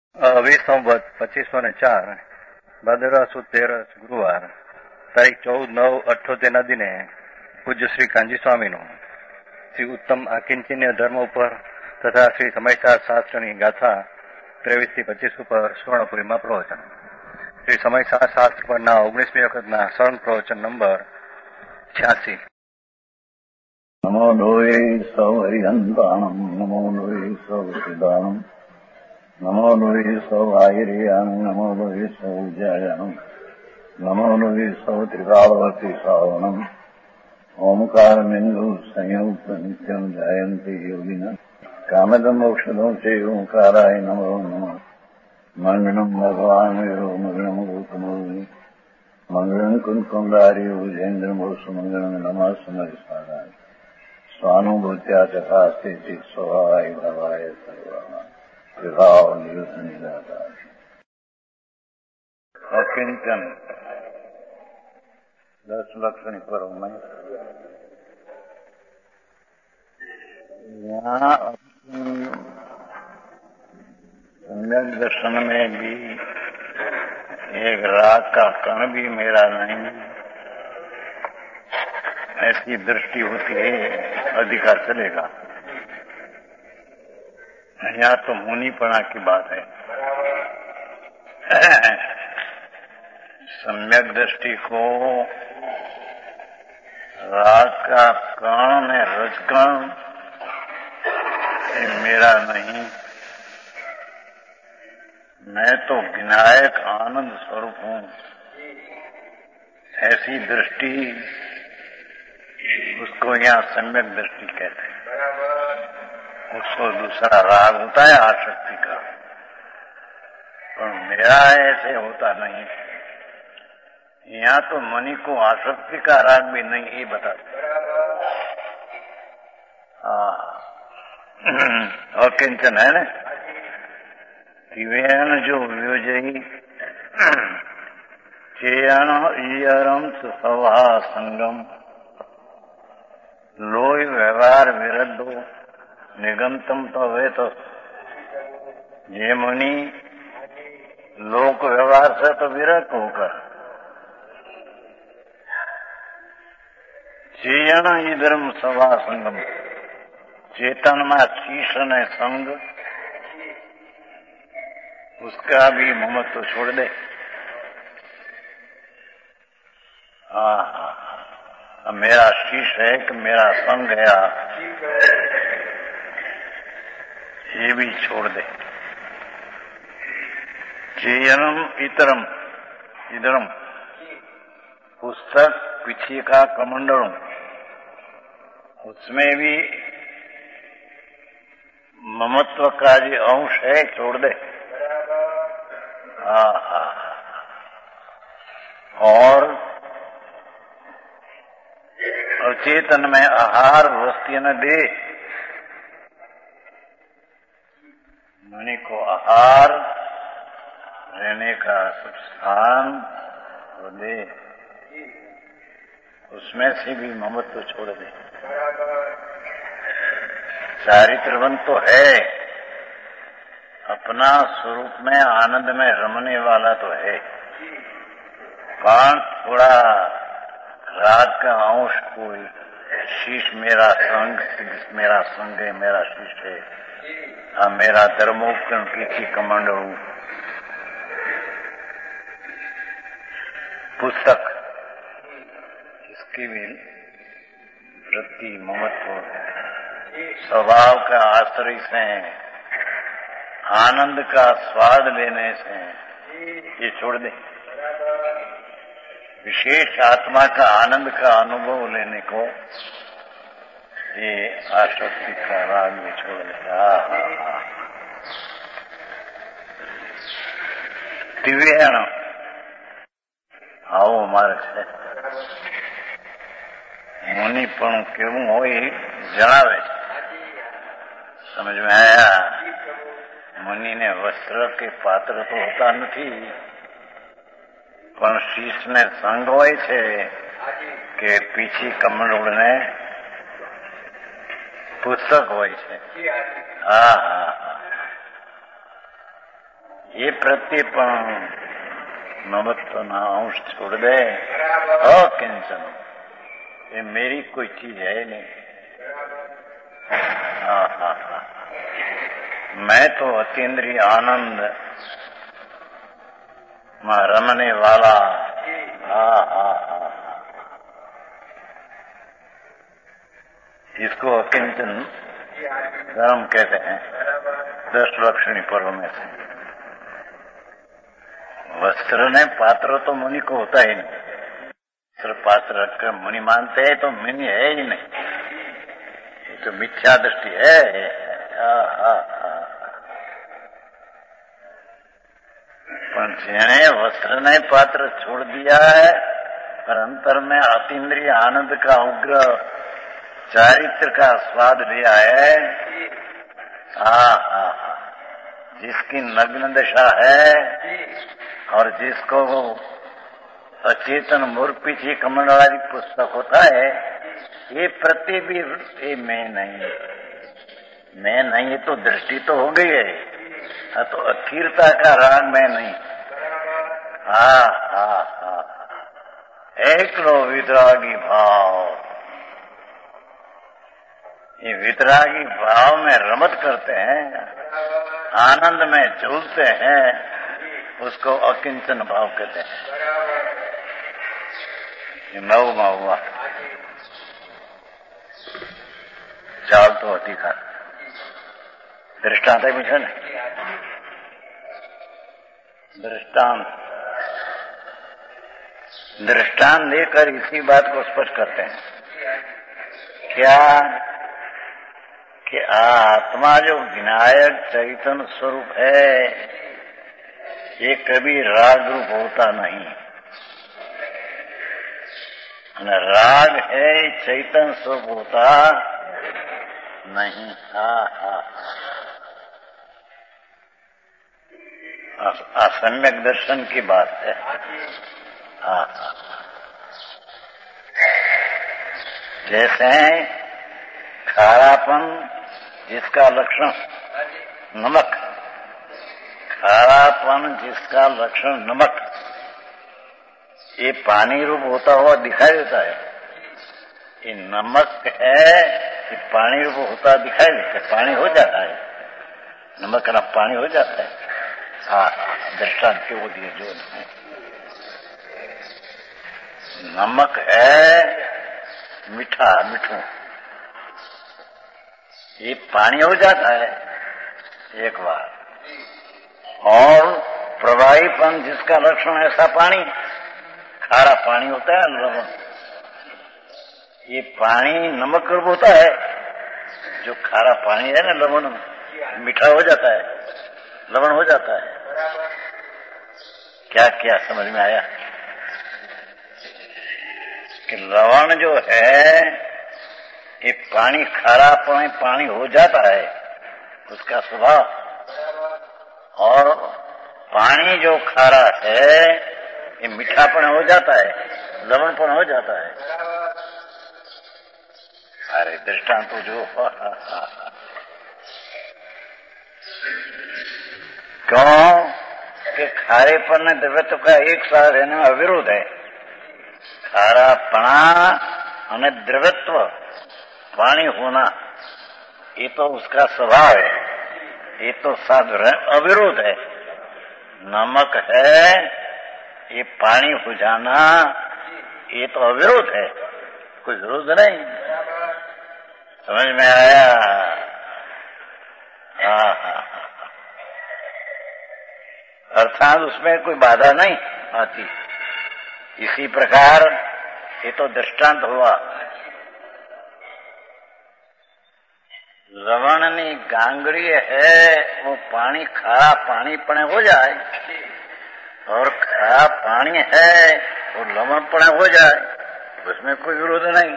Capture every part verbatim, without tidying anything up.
વીસ સંવત પચીસો ને ચાર ભાદરવા સુદ તેરસ ગુરુવાર તારીખ ચૌદ નવ અઠ્યોતેર ના દિને પૂજ્ય શ્રી કાંજી સ્વામીનું શ્રી ઉત્તમ આકિંચન્ય ધર્મ ઉપર તથા શ્રી સમયસાર શાસ્ત્રની ગાથા ત્રેવીસ થી પચીસ ઉપર સુવર્ણપુરીમાં પ્રવચન. શ્રી સમયસાર શાસ્ત્ર પરના ઓગણીસમી વખતના સળંગ પ્રવચન નંબર છ્યાસી. નમો લોહે સૌ હરિહંતાણમ નમો લોહે સૌ સિદ્ધાણમ નમો લોહે સૌ આયર્યાણમ નમો લોહે સૌ જયાણમ નમો લોહે સૌ ત્રિકાળવતી શ્રાવણમ ઓમકાર બિંદુ સંયુક્ત નિત્યમ જયંતિ યોગિના કામદમ ઔષધો છે ઓંકારાય નમો નમઃ. મંગળમ ભગવાન વીરો મંગળમ ગૌતમોની મંગળમ કુંકુંડારી ભુજેન્દ્રમો સુમંગળમ નમઃ સમરિસ્વાદાય સ્વાનુભૂત્યા ચકાસ્તે ચિત સ્વભાવાય ભવાય સર્વમાં વિભાવ નિયુત નિરાધાર અકિંચન દસ લક્ષણી પર્વમાં यहाँ सम्यक दर्शन में भी एक राग का कण भी मेरा नहीं, ऐसी दृष्टि होती है अधिकार चलेगा. यहाँ तो मुनिपना की बात है. सम्यक दृष्टि को राग का कण में रजकण मेरा नहीं, मैं तो विनायक आनंद स्वरूप हूँ, ऐसी दृष्टि उसको यहाँ सम्यक दृष्टि कहते हैं. उसको दूसरा राग होता है आसक्ति का, पर मेरा ऐसे होता नहीं. यहाँ तो मनी को आसक्ति का राग भी नहीं ये बताते. हाँ अकिंचन है ना. दिव्यान जो व्योजयी चेयन ईयरम सुसवा संगम लोय व्यवहार विरद्धो निगमतम तो वे तो ये मुनि लोक व्यवहार से तो विरत होकर चेयन ईधर्म सवा संगम चेतन में शीश ने संग उसका भी ममत्व तो छोड़ दे. हाँ हाँ मेरा शीश है कि मेरा संग है ये भी छोड़ दे. चेयनम इतरम इधरम पुस्तक पीछे का कमंडलम उसमें भी ममत्व का जो अंश है छोड़ दे. हाँ हाँ और चेतन में आहार वस्ती न दे. मणि को आहार रहने का सब स्थान तो दे, उसमें से भी ममत्व छोड़ दे. चारित्रवन तो है, अपना स्वरूप में आनंद में रमने वाला तो है, पर थोड़ा राग का अंश कोई शीश मेरा संग मेरा संग है मेरा शीश है आ, मेरा धर्मोपकरण की कमांडर पुस्तक इसकी भी वृत्ति ममत्व स्वभाव का आश्रय से आनंद का स्वाद लेने से ये छोड़ दे. विशेष आत्मा का आनंद का अनुभव लेने को ये आसक्ति का राग भी छोड़ देगा. दिव्याण આવો મારે છે. મુનિપણું કેવું હોય જણાવે છે. समझ में आया. मुनि ने वस्त्र के पात्र तो होता नहीं, પણ શીશ ને સંગ હોય છે કે પીછી કમંડળ ને પુસ્તક હોય છે. હા હા ये प्रत्येपण ममत्वना अंश छोड़ दे अकिंचन, ये मेरी कोई चीज है नहीं। हाँ हाँ हाँ, मैं तो अतीन्द्रिय आनंद में रमने वाला। हाँ हाँ हाँ, इसको अकिंचन धर्म कहते हैं, दस लक्षणी पर्व में से। वस्त्र ने पात्र तो मुनि को होता ही नहीं, वस्त्र पात्र रखकर मुनि मानते हैं तो मुनि है ही नहीं, ये तो मिथ्या दृष्टि है। आ, आ, आ। पर जेने वस्त्र ने पात्र छोड़ दिया है और अंतर में अतीन्द्रिय आनंद का उग्र चारित्र का स्वाद लिया है, हाँ हाँ हाँ, जिसकी नग्न दशा है और जिसको अचेतन मूर्पीछी कमंडलादि पुस्तक होता है, ये प्रति भी ये मैं नहीं, मैं नहीं, ये तो दृष्टि तो हो गई है, तो अखीरता का राग मैं नहीं। हाँ हाँ हाँ, एक लो वितरागी भाव, ये वितरागी भाव में रमत करते हैं, आनंद में झूलते हैं, उसको अकिंचन भाव कहते हैं। ये नव में हुआ चाल तो अधिकार दृष्टांत है न, दृष्टांत दृष्टांत देकर इसी बात को स्पष्ट करते हैं। क्या कि आत्मा जो विनायक चैतन्य स्वरूप है, ये कभी राग रूप होता नहीं, राग है चैतन्य स्वरूप होता नहीं। हा हा, असम्यक दर्शन की बात है। हाँ, जैसे खारापन जिसका लक्षण नमक, खारापन जिसका लक्षण नमक, ये पानी रूप होता हुआ दिखाई देता है। ये नमक है, ये पानी रूप होता दिखाई देता है, पानी हो जाता है, नमक ना पानी हो जाता है। हाँ, दृष्टांत के वो दिए जो है। नमक है मीठा, मिठू, ये पानी हो जाता है एक बार, और प्रवाहीपन जिसका लक्षण ऐसा पानी, खारा पानी होता है लवण, ये पानी नमक रूप होता है, जो खारा पानी है ना लवण मीठा हो जाता है, लवण हो जाता है। क्या क्या समझ में आया कि लवण जो है ये पानी खारा पानी पानी हो जाता है उसका स्वभाव, और पानी जो खारा है ये मीठापन हो जाता है, लवणपन हो जाता है। अरे दृष्टांत तो जो क्यों कि खारेपन ने द्रव्यत्व का एक साथ रहने में अविरोध है। खारापना और द्रव्यत्व पानी होना ये तो उसका स्वभाव है, ये तो साथ अविरोध है। नमक है, ये पानी हो जाना ये तो अविरोध है, कोई विरोध नहीं। समझ में आया? हाँ हाँ, अर्थात उसमें कोई बाधा नहीं आती। इसी प्रकार ये तो दृष्टांत हुआ। लवणनी गांगड़ी है, वो पानी खारा पानी पने हो जाए, और खारा पानी है वो लवण पने हो जाए, उसमें कोई विरोध नहीं।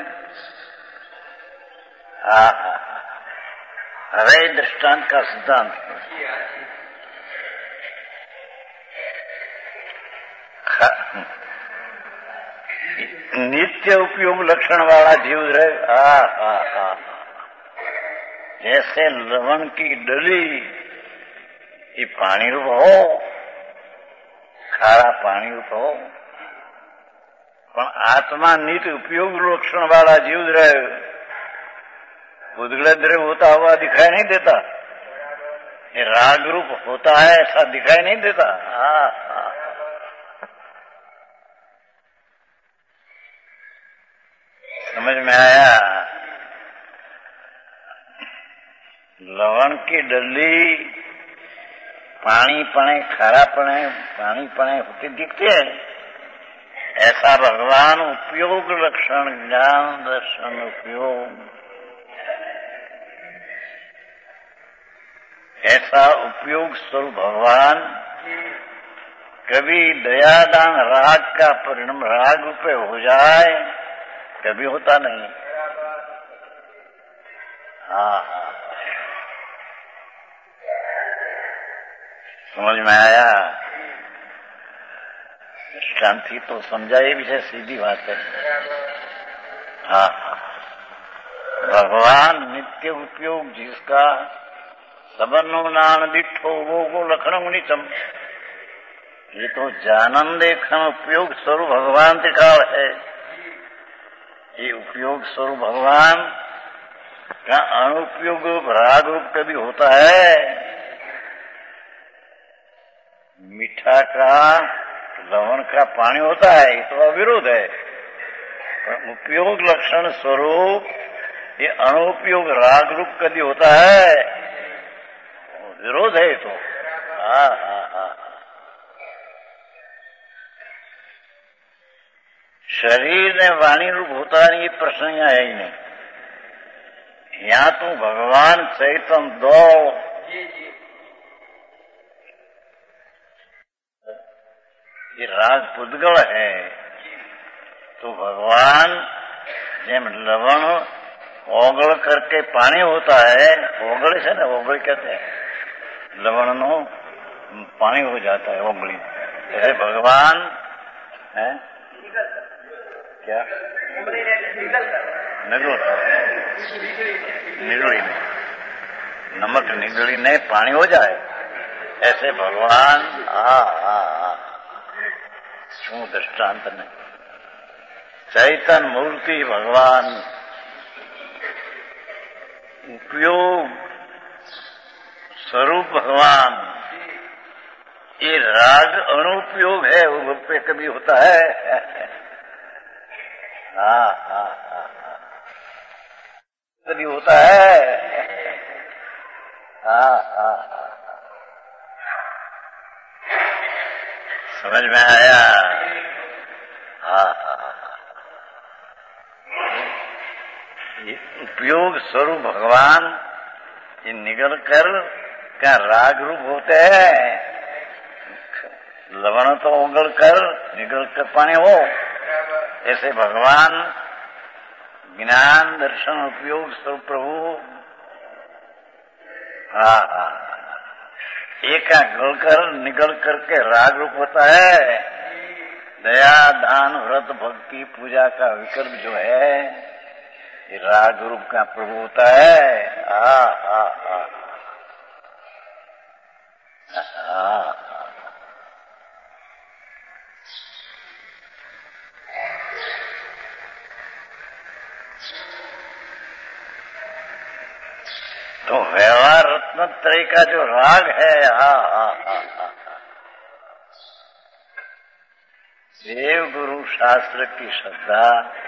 हाँ हाँ, अरे दृष्टांत का सिद्धांत नित्य उपयोग लक्षण वाला जीव रहे। हाँ हाँ हाँ, जैसे लवण की डली ये पानी रूप हो, ખારા પાણી તો પણ આત્मा नित उपयोग लक्षण वाला जीव रहे, उदगले द्रव्य होता हुआ दिखाई नहीं देता, ये राग रूप होता है ऐसा दिखाई नहीं देता। हाँ हाँ समझ में आया। लवण की डली पानी पने खारा पने पानी पने होती दिखते हैं, ऐसा भगवान उपयोग लक्षण ज्ञान दर्शन उपयोग, ऐसा उपयोग स्वरूप भगवान कभी दयादान राग का परिणाम राग रूपे हो जाए, कभी होता नहीं। हाँ हाँ समझ में आया। शांति तो समझा, ये विषय सीधी बात है। हाँ हाँ भगवान नित्य उपयोग जिसका सबनो नान दिठो वो को लखनऊ निचम, ये तो जानन देखन उपयोग स्वरूप भगवान दिखाव है। ये उपयोग स्वरूप भगवान का अनुपयोग राग रूप कभी होता है। मीठा का लवण का पानी होता है, ये तो अविरोध है, पर उपयोग लक्षण स्वरूप ये अनुपयोग राग रूप कभी होता है, विरोध है ये तो। हाँ हाँ हाँ शरीर ने वाणी रूप होता नहीं, ये प्रश्न यहाँ है ही नहीं। यहाँ तो भगवान चैतन्य दो ये राग पुद्गल है, तो भगवान जेम लवण ओगल करके पानी होता है, ओगल से ना ओगल कहते हैं, लवण नो पानी हो जाता है ओगली, ऐसे भगवान है क्या निगल निगली में नमक निगली नहीं पानी हो जाए, ऐसे भगवान आ आ शू दृष्टांत नहीं। चैतन्य मूर्ति भगवान उपयोग स्वरूप भगवान, ये राग अनुपयोग है, वो पे कभी होता है। हाँ हाँ हाँ कभी होता है। हाँ हाँ समझ में आया। हाँ हाँ ये उपयोग स्वरूप भगवान ये निगल कर क्या राग रूप होते हैं, लवण तो उगल कर निगल कर पानी हो, ऐसे भगवान ज्ञान दर्शन उपयोग स्वरूप प्रभु। हाँ हाँ एक गल कर निगल करके राग रूप होता है। दया दान व्रत भक्ति पूजा का विकल्प जो है ये राग रूप का प्रभु होता है। आ, आ, आ, आ, आ, तो व्यवहार रत्न त्रय का जो राग है, हा हा हा हा देव गुरु शास्त्र की श्रद्धा,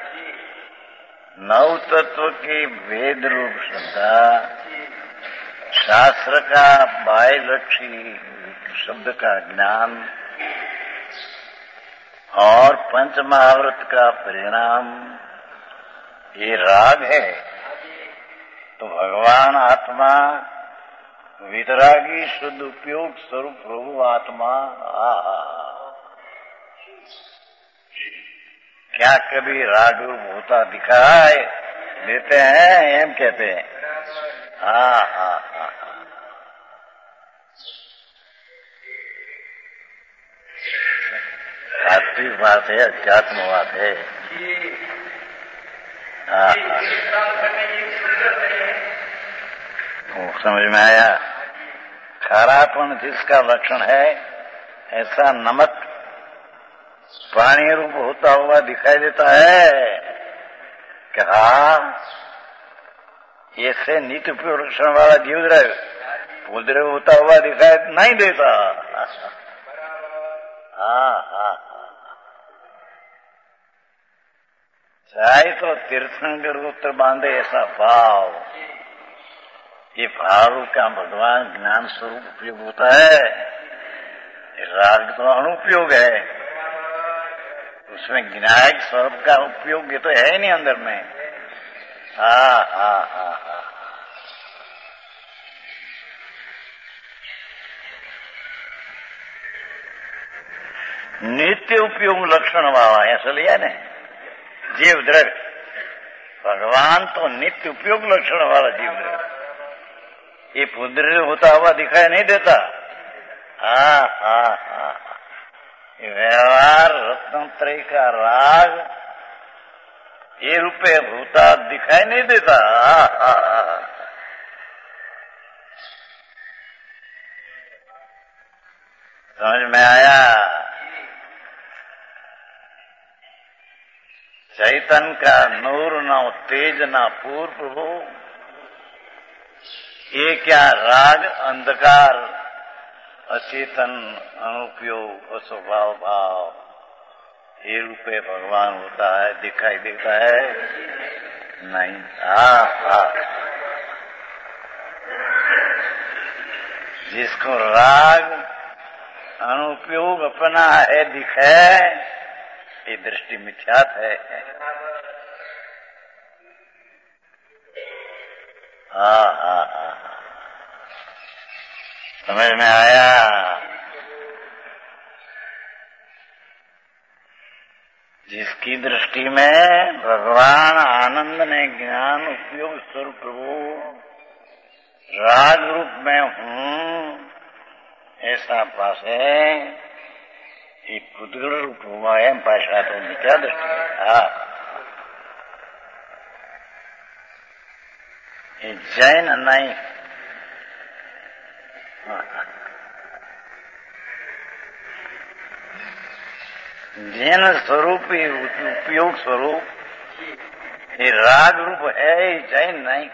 नव तत्व की वेद रूप श्रद्धा, शास्त्र का बाह्य लक्ष्य शब्द का ज्ञान और पंच महाव्रत का परिणाम, ये राग है। तो भगवान आत्मा वितरागी शुद्ध उपयोग स्वरूप प्रभु आत्मा आ, क्या कभी राग रूप होता दिखाए देते हैं, एम कहते हैं। हाँ हाँ हाँ सात्विक बात है, अध्यात्म बात है। हाँ समझ में आया। खारापन जिसका लक्षण है, ऐसा नमक पानी रूप होता हुआ दिखाई देता है क्या? ऐसे नित्य उपयोग लक्षण वाला जीव पुद्र होता हुआ दिखाई नहीं देता। हाँ हाँ चाहे तो तीर्थंकर उत्तर बांधे ऐसा भाव, ये भाव का भगवान ज्ञान स्वरूप उपयोग होता है। राग तो अनुपयोग है, उसमें विनायक स्वरूप का उपयोग ये तो है ही नहीं अंदर में। हाँ हाँ हाँ हाँ नित्य उपयोग लक्षण वाला ऐसा लिया ने जीव द्रव्य। भगवान तो नित्य उपयोग लक्षण वाला जीव द्रव्य, ये पुद्र होता हुआ दिखाई नहीं देता। हाँ हाँ हाँ व्यवहार रत्नत्रय का राग ये रूपे भूता दिखाई नहीं देता। हाँ हाँ हाँ समझ में आया? चैतन्य का नूर न तेज न पूर्व प्रभु, ये क्या राग अंधकार अचेतन अनुपयोग अस्वभाव भाव ये रूपे भगवान होता है, दिखाई देता है नहीं। हाँ हाँ जिसको राग अनुपयोग अपना है दिखे, ये दृष्टि मिथ्यात है। हाँ हाँ हाँ समझ में आया? जिसकी दृष्टि में भगवान आनंद ने ज्ञान उपयोग स्वरूप प्रभु राग रूप में हूँ ऐसा पास है, ये पुद्गल रूप हुआ है पाशा तो मिथ्या दृष्टि है। हाँ ये जैन नहीं, जैन स्वरूप ही उपयोग स्वरूप ये राग रूप है, जैन नहीं।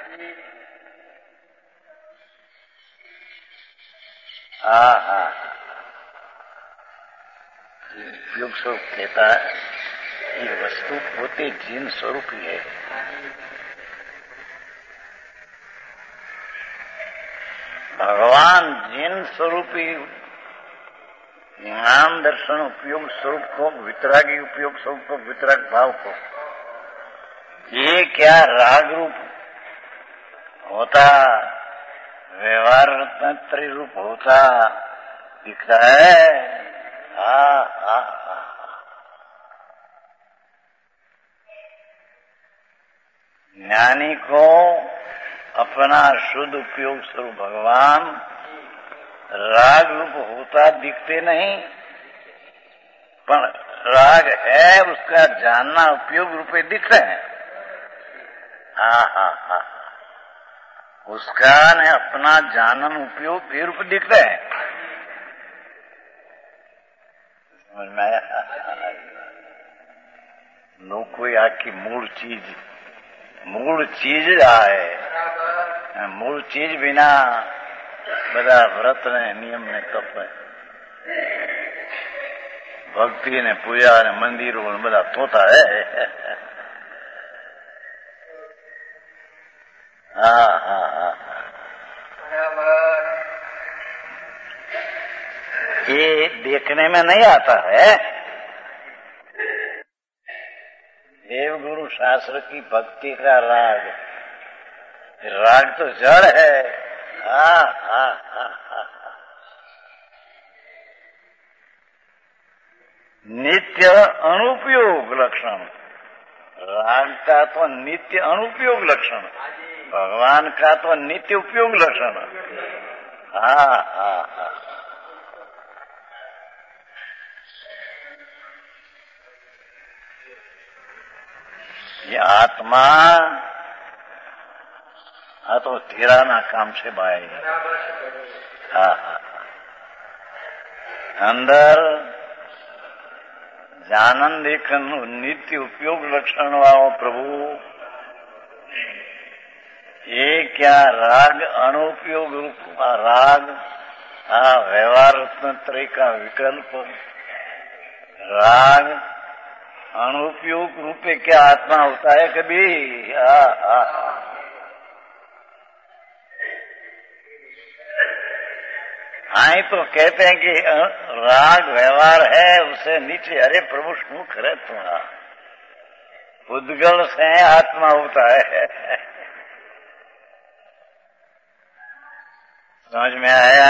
हाँ हाँ उपयोग स्वरूप कहता है, ये वस्तु पोते जीन स्वरूप ही है। भगवान जिन स्वरूपी ज्ञान दर्शन उपयोग स्वरूप को, वितरागी उपयोग स्वरूप को, वितराग भाव को, ये क्या राग रूप होता, व्यवहार रत्नत्रय रूप होता दिखता है। हाँ हाँ हाँ ज्ञानी को अपना शुद्ध उपयोग स्वरूप भगवान राग रूप होता दिखते नहीं, पर राग है उसका जानना उपयोग रूपे दिख रहे हैं। हाँ हाँ हाँ उसका ने अपना जानन उपयोग ये रूप दिख रहे हैं। समझ में आया? लोग कोई आखी मूल चीज मूल चीज आए, मूल चीज बिना बड़ा व्रत ने नियम ने तप ने भक्ति ने पूजा ने मंदिरों ने बड़ा तोता है। हाँ हाँ हाँ ये देखने में नहीं आता है। देव गुरु शास्त्र की भक्ति का राग, राग तो जड़ है। हाँ हाँ हाँ हाँ नित्य अनुपयोग लक्षण, राग का तो नित्य अनुपयोग लक्षण, भगवान का तो नित्य उपयोग लक्षण। हाँ हाँ हाँ ये आत्मा हाँ तो तेरा ना काम से बाई। हाँ हाँ अंदर આનંદ એક નિત્ય ઉપયોગ લક્ષણ વાળો પ્રભુ એ ક્યાં રાગ અનુપયોગ રૂપ રાગ આ વ્યવહાર રત્નત્રય का विकल्प राग अनुपयोग रूपे क्या आत्मा होता है कभी? आ, आ, आ। हाँ तो कहते हैं कि राग व्यवहार है उसे नीचे। अरे प्रभु शू करे तुम्हारा उद्गल से आत्मा होता है। समझ में आया?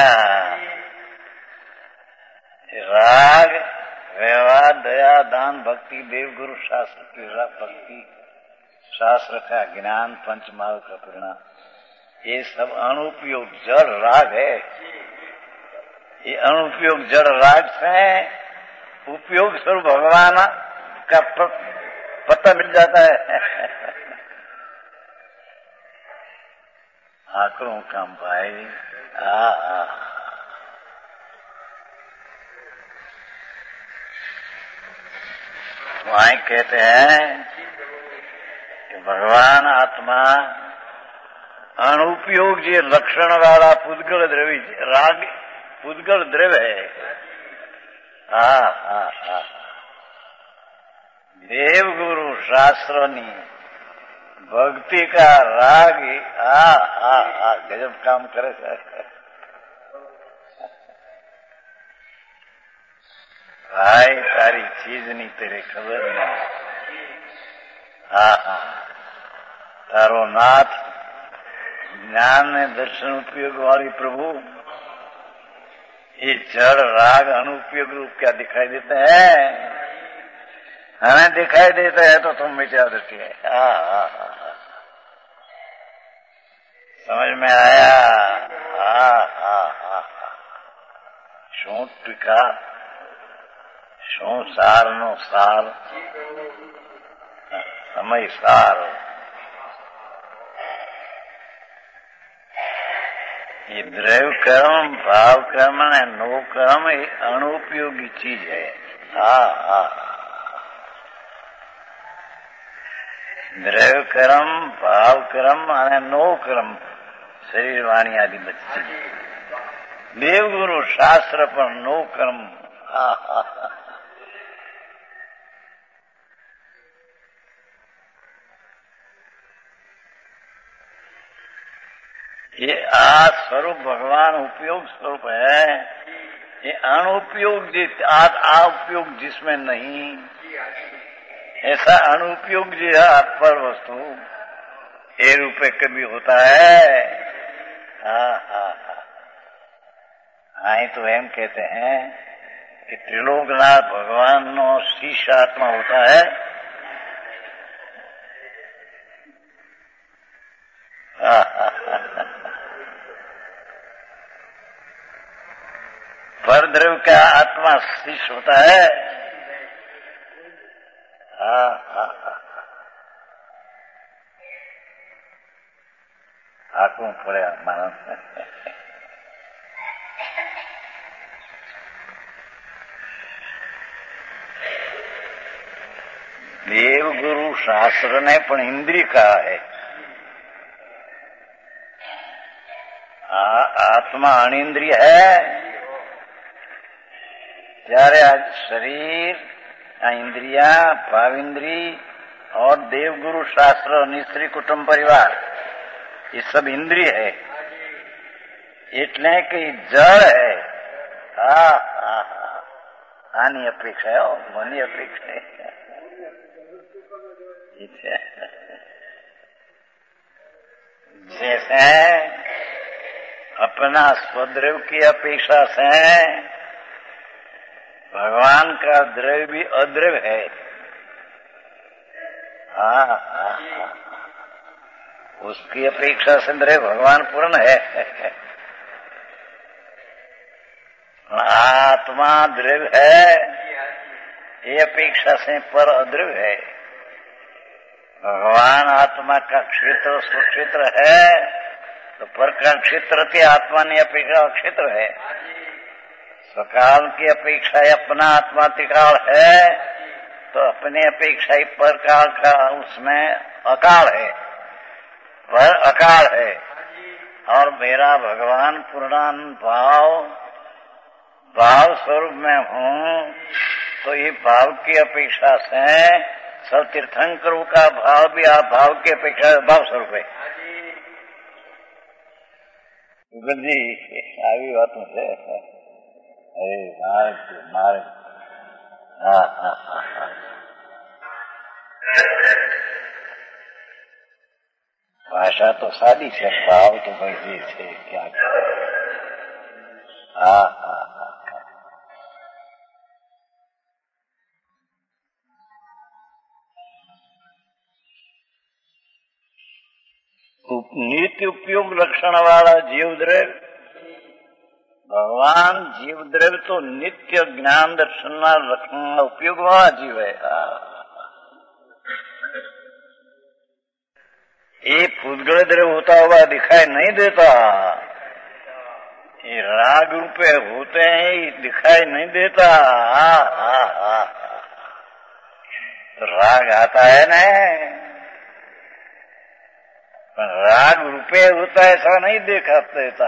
राग व्यवहार दया दान भक्ति देव गुरु शास्त्र की भक्ति शास्त्र का ज्ञान पंचमाल का परिणाम ये सब अनुपयोग जड़ राग है। ये अनुपयोग जड़ राग से उपयोग स्वरूप भगवान का पता मिल जाता है। आकड़ों काम भाई आ, आ। वहीं कहते हैं कि भगवान आत्मा अनुपयोग जो लक्षण वाला पुद्गल द्रव्य राग पुद्गल द्रव्य है। हा हा हा देव गुरु शास्त्रोनी भक्ति का राग आ आ आ गजब काम करे सर। भाई तारी चीज नहीं तेरे खबर नहीं। हाँ हाँ तारो नाथ ज्ञान ने दर्शन उपयोग वाली प्रभु ये जड़ राग अनुपयोग रूप क्या दिखाई देता है? हमें दिखाई देता है तो तुम मिटा देती है। हाँ हाँ हाँ समझ में आया? हाँ हाँ हाँ शू टीका શું સાર નો સાર સમય સાર ये द्रव्य कर्म भाव कर्म ने नो कर्म ये अनुपयोगी चीज है। हाँ हाँ द्रव्य कर्म भाव कर्म અને નો કર્મ શરીર વાણી આદિ બધી દેવગુરુ શાસ્ત્ર પર નો કર્મ। હા હા ये आ स्वरूप भगवान उपयोग स्वरूप है। ये अनुपयोग आ उपयोग जिसमें नहीं ऐसा अनुपयोग जो है पर वस्तु ये रूपे कभी होता है। हाँ हाँ हाँ तो एम कहते हैं कि त्रिलोकनाथ भगवान नो शीश आत्मा होता है। हाँ हाँ पर द्रव्य का आत्मा शीश होता है। हाँ हाँ आंखों पड़े मानव देव गुरु शास्त्र ने पण इंद्रिय कहा है। आ, आत्मा अनिंद्रिय है। ત્યારે आज शरीर इंद्रिया भाविंद्री और देवगुरु शास्त्र निस्त्री कुटुंब परिवार ये सब इंद्रिय है એટલે કે જળ है। હા હા આની અપેક્ષા है મની અપેક્ષા है। जैसे अपना स्वद्रव्य की अपेक्षा से भगवान का द्रव्य भी अद्रव्य है। हाँ हाँ उसकी अपेक्षा से द्रव्य भगवान पूर्ण है। आत्मा द्रव्य है ये अपेक्षा से पर अद्रव्य है। भगवान आत्मा का क्षेत्र स्वक्षेत्र है तो पर का क्षेत्र की आत्मा ने अपेक्षा क्षेत्र है। स्वकाल की अपेक्षा अपना आत्मा त्रिकाल है तो अपने अपेक्षा ही पर काल का उसमें अकाल है, पर अकाल है। और मेरा भगवान पूर्णानंद भाव भाव स्वरूप में हूँ, तो ये भाव की अपेक्षा से सब तीर्थंकरों का भाव भी आप भाव की अपेक्षा भाव स्वरूप है। जी આવી વાતો છે। અરે માર્ગ માર્ગ હા હા હા હા भाषा तो सादी છે, भाव तो भाई जी છે क्या करे। હા હા હા नित्य उपयोग लक्षण वाला जीव द्रव्य भगवान जीव द्रव्य तो नित्य ज्ञान दर्शन लक्षण उपयोग वाला जीव है। ये फुदगल द्रव्य होता हुआ दिखाई नहीं देता, ये राग रूपे होते हैं, ये दिखाई नहीं देता। आ, आ, आ, तो राग आता है ना, राग रूपे होता ऐसा नहीं देखा देता।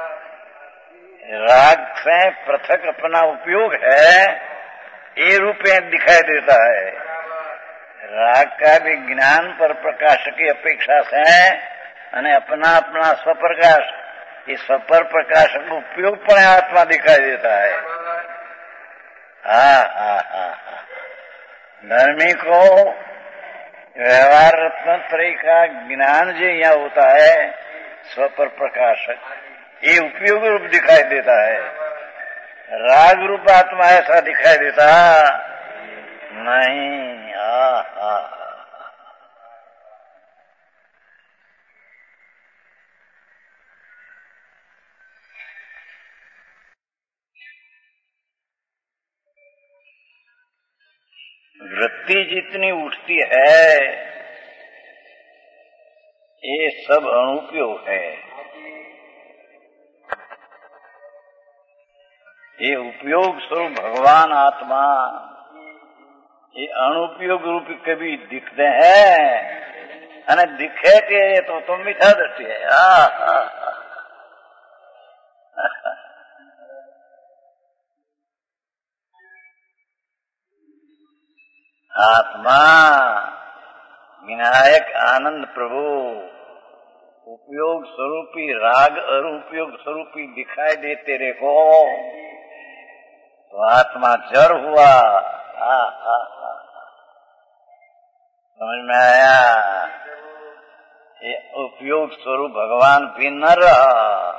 राग से पृथक अपना उपयोग है, ये रूपे दिखाई देता है। राग का भी ज्ञान पर प्रकाश की अपेक्षा से अने अपना अपना स्वप्रकाश, इस स्वपर प्रकाश का उपयोग पर आत्मा दिखाई देता है। हाँ हाँ हाँ हाँ धर्मी को व्यवहार रत्न त्रय का ज्ञान जो यहाँ होता है स्वपर प्रकाशक, ये उपयोग रूप दिखाई देता है। राग रूप आत्मा ऐसा दिखाई देता नहीं। आ, आ, वृत्ति जितनी उठती है ये सब अनुपयोग है। ये उपयोग स्वरूप भगवान आत्मा, ये अनुपयोग रूप कभी दिखते हैं अने दिखे के तो तुम मीठा दृष्टि है। आ, आ, आ, आत्मा विनायक आनंद प्रभु उपयोग स्वरूपी राग अनुपयोग स्वरूपी दिखाई देते देखो तो आत्मा जड़ हुआ। आ, आ, आ, समझ में आया? ये उपयोग स्वरूप भगवान भी न रहा।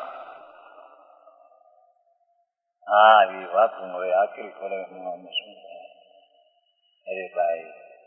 हाँ ये बात मुझे आखिर करे सुन। अरे भाई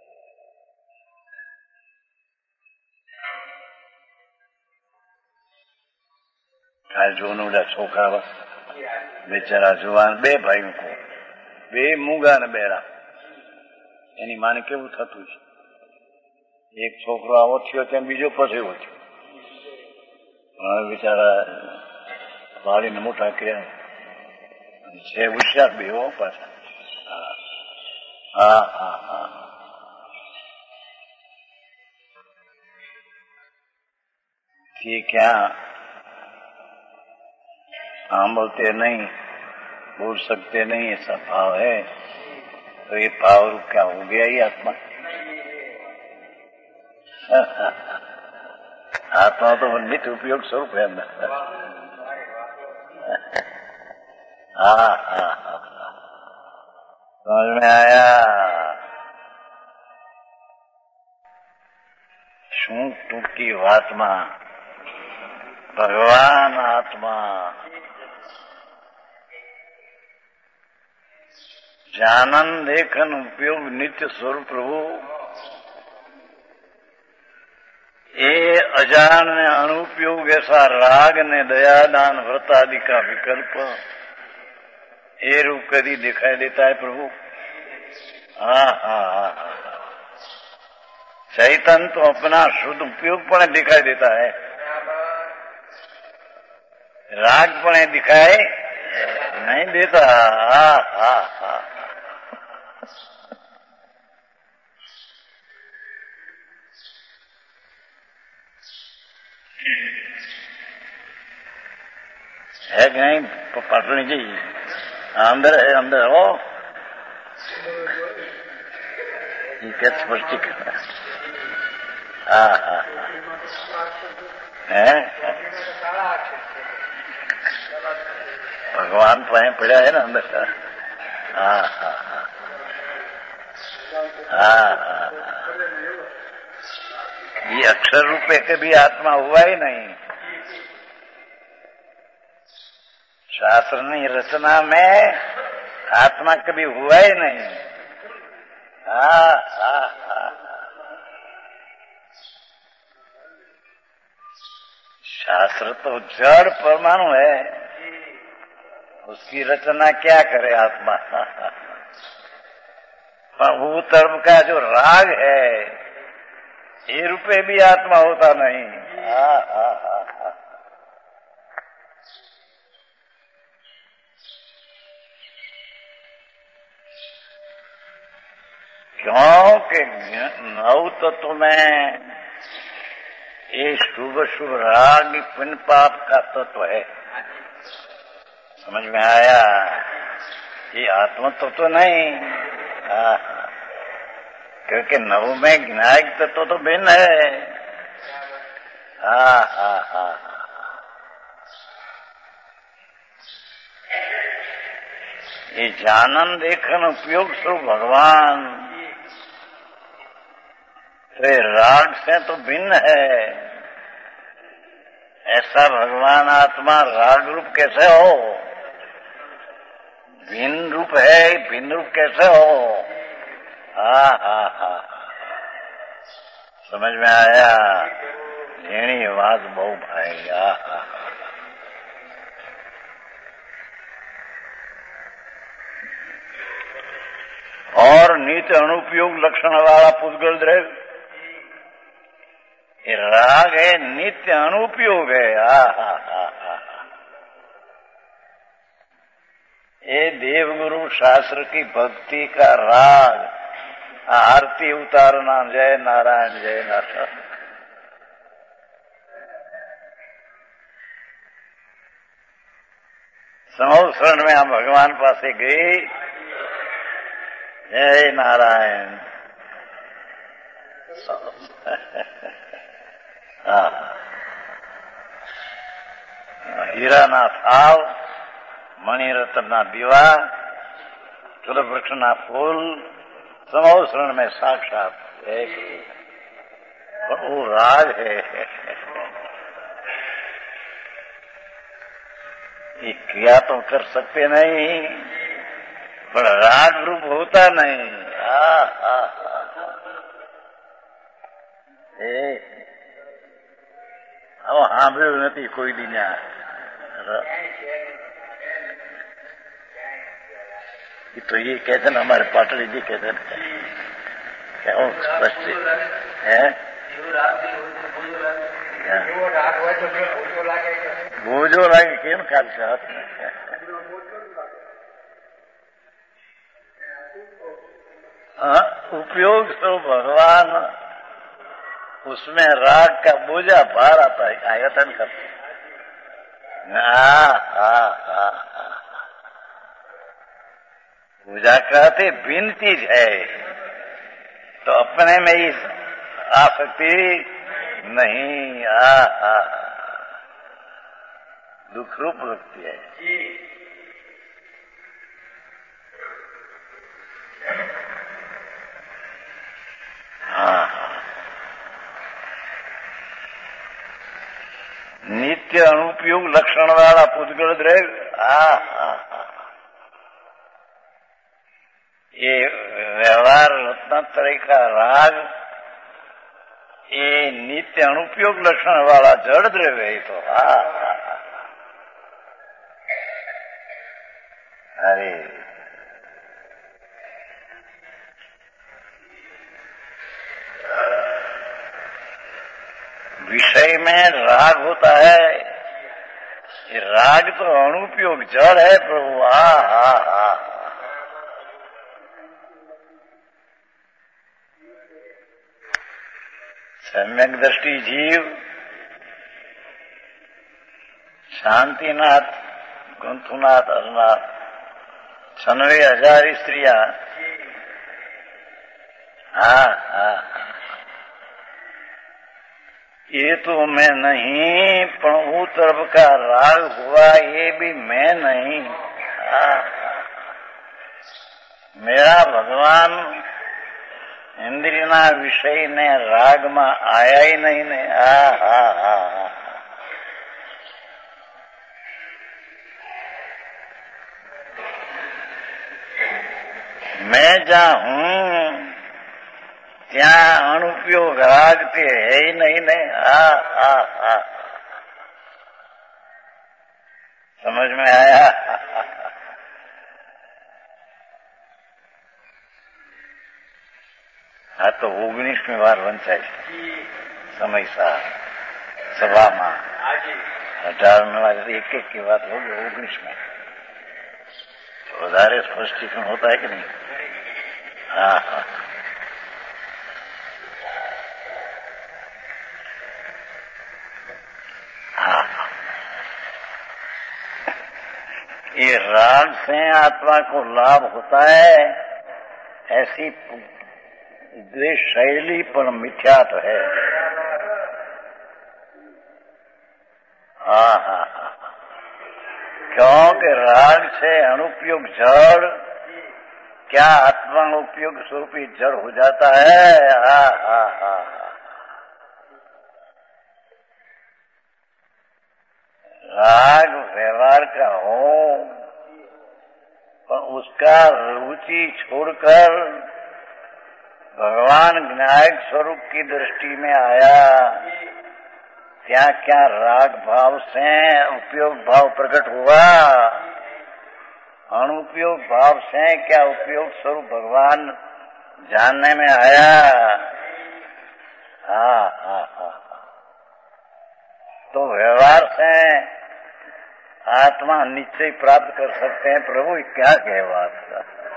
काल जोनू छोकरा बेचारा जुवान बे भाई को बे मूंगा ने बेड़ा एनी माने केवुं थतुं छे। एक छोकरो आवो थयो तेम बीजो पछेवो थयो। हवे बेचारा वाळीने मोटा कर्या छे होशियार बे हो पाछा। हाँ हाँ हाँ ये क्या हम बोलते नहीं, बोल सकते नहीं, ऐसा भाव है। तो ये भाव क्या हो गया ये आत्मा? आत्मा तो नित्य उपयोग स्वरूप है अंदर। हाँ हाँ हाँ समझ में आया? शू टूटी आत्मा भगवान आत्मा जानन देखन उपयोग नित्य स्वरूप प्रभु ये अजान ने अनुपयोग ऐसा राग ने दया दान व्रत आदि का विकल्प ये रूप कभी दिखाई देता है प्रभु। हाँ हाँ हाँ चैतन्य तो अपना शुद्ध उपयोग पण दिखाई देता है, राग पण दिखाई नहीं देता। हाँ हाँ हाँ है कि नहीं पाटनी जी? अंदर है, अंदर हो ये क्या स्पष्टीकरण हाँ हाँ है भगवान पाए पड़ा है ना अंदर का। हाँ हाँ हाँ हाँ हाँ ये अक्षर रूप में कभी आत्मा हुआ ही नहीं। शास्त्र की रचना में आत्मा कभी हुआ ही नहीं। हाँ हाँ हाँ शास्त्र तो जड़ परमाणु है, उसकी रचना क्या करे आत्मा। पर वो तरफ का जो राग है ये रूपे भी आत्मा होता नहीं। हाँ हाँ हाँ हाँ क्योंकि नौ तत्व में ये शुभ शुभ राग पुण्य पाप का तत्व है। समझ में आया? ये आत्मा तत्व तो नहीं। हाँ क्योंकि नव में ज्ञायक तत्व तो भिन्न है। हाँ हाँ हाँ ये जानन देखन उपयोग स्वरूप भगवान तो राग से तो भिन्न है। ऐसा भगवान आत्मा राग रूप कैसे हो? भिन्न रूप है, भिन्न रूप कैसे हो? हाँ हाँ हाँ समझ में आया? झीणी आवाज बहु भाई। हाँ हाँ और नित्य अनुपयोग लक्षण वाला पुद्गल द्रव्य ये राग है, नित्य अनुपयोग है। हाँ हाँ हाँ हाँ ये देवगुरु शास्त्र की भक्ति का राग। आरती उतारना जय नारायण जय नारायण। समूह शरण में हम भगवान पासे गए जय नारायण। हाँ हीरा ना थाल, मणिरत्न ना दीवा, तुलसी वृक्ष ना फूल, समूह शरण में साक्षात एक वो राग है। ये क्रिया तो कर सकते नहीं पर राग रूप होता नहीं। हाँ हाँ अब સાંભળ્યું નથી કોઈ દી ના तो ये कहते ना हमारे पाटली जी कहते क्या स्पष्ट है बोझो लागे केम काल उपयोग तो भगवान उसमें राग का बोझा भार आता है आयतन करते। पूजा कहते भिन्न चीज है तो अपने में ही आसक्ति नहीं। आ, आ, दुख रूप लगती है। हाँ नित्य अनुपयोग लक्षण वाला पुद्गल द्रव्य। हाँ हाँ ये व्यवहार रत्नात्रय का राग ये नित्य अनुपयोग लक्षण वाला जड़ द्रव्य है। तो हाँ अरे विषय में राग होता है, ये राग तो अनुपयोग जड़ है प्रभु। हा हा हा सम्यक दृष्टि जीव શાંતિનાથ, ગુંથુનાથ, હરનાથ, છનવે હજાર સ્ત્રીયા. हाँ हाँ ये तो मैं नहीं, पर वो तरफ का राग हुआ ये भी मैं नहीं. हाँ मेरा भगवान इंद्रियना विषय ने राग में आया ही नहीं ने. हाँ हाँ हाँ मैं जहाँ हूँ ત્યાં અનુપયોગ રાગ તે હે નહીં ને. હા હા હા સમજ में आया. હા તો ઓગણીસમી વાર વંચાય સમયસર સભામાં. અઢારમી વાર એક એક की बात होगी, ओगनीस में વધારે સ્પષ્ટીકરણ होता है कि नहीं. हाँ हाँ ये राग से आत्मा को लाभ होता है, ऐसी द्वेष शैली पर मिथ्यात है. हाँ हाँ हाँ क्योंकि राग से अनुपयोग जड़ क्या आत्मा उपयोग स्वरूपी जड़ हो जाता है. हाँ हाँ हाँ राग व्यवहार का हो पर उसका रुचि छोड़कर भगवान विनायक स्वरूप की दृष्टि में आया. क्या क्या राग भाव से उपयोग भाव प्रकट हुआ, अनुपयोग भाव से क्या उपयोग स्वरूप भगवान जानने में आया. हाँ हाँ हाँ तो व्यवहार से आत्मा निश्चय प्राप्त कर सकते हैं. प्रभु क्या कहे बात का.